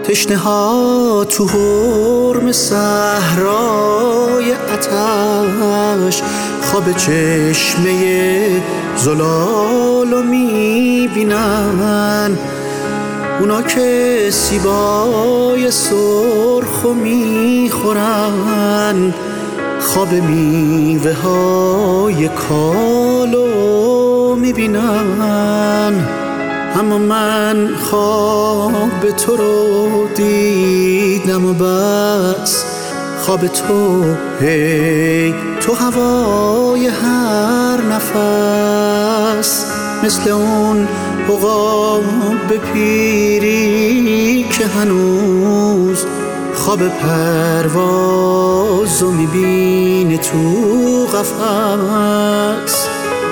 تشنه ها تو حرم صحرای آتش خواب چشمه زلالو میبینن. اونا که سیبای سرخو میخورن خواب میوه های کالو میبینن. اما من خواب تو رو دیدم و بس، خواب تو هی تو هوای هر نفس، مثل اون عقاب پیری که هنوز خواب پروازو میبینه تو قفس.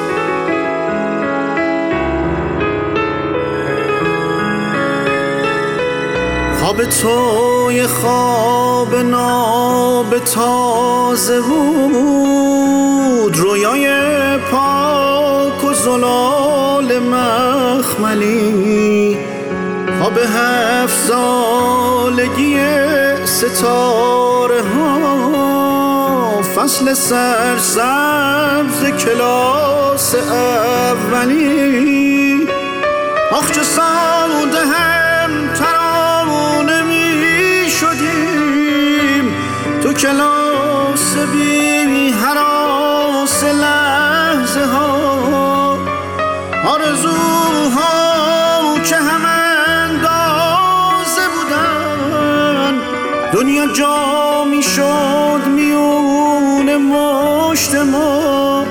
خواب تو یه خواب ناب تازه بود، رویای پاک و زلال مخملی، خواب 7 سالگی ستاره ها، فصل سرسبز کلاس اولی. آخ چه ساده هم ترانه می شدیم تو کلاس بی هراس لحظه ها، آرزوها که هم اندازه بودن، دنیا جا می شد میون مشت ما.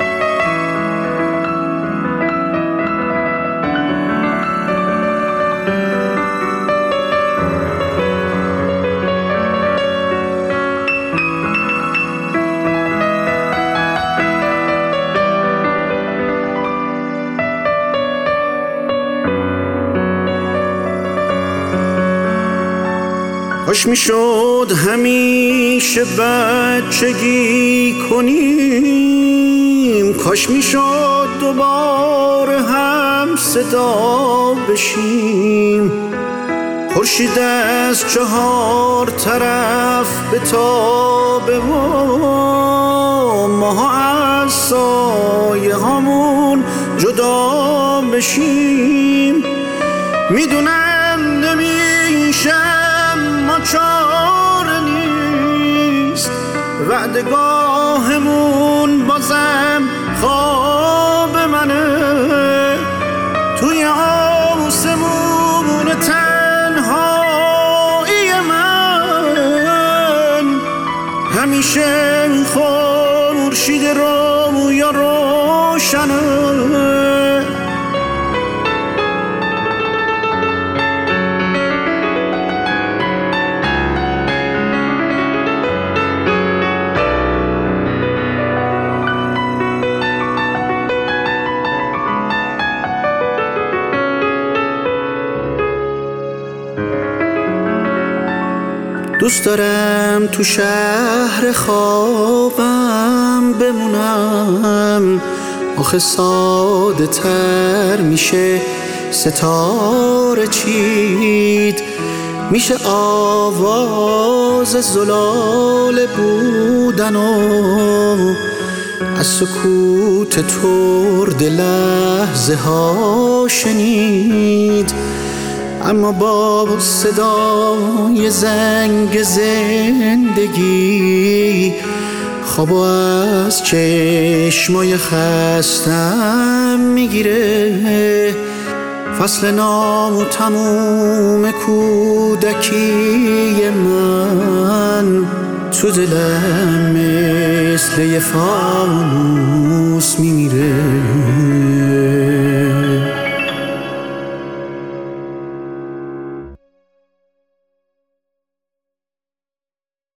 کاش میشد همیشه بچگی کنیم، کاش میشد دوباره هم صدا بشیم، خورشید از 4 طرف بتابه و ماها از سایه هامون جدا بشیم. میدونم نمیشه ما چاره نیست، وعدگاهمون بازم خواب منه، توی آسمون تنهایی من همیشه خورشید رویا روشنه. دوست دارم تو شهر خوابم بمونم، آخه ساده تر میشه ستاره چید، میشه آواز زلال بودن و از سکوت ترد لحظه ها شنید. اما با صدای زنگ زندگی خوابو از چشمای خستم میگیره، فصل نام تموم کودکی من تو دلم مثل یه فانوس میمیره.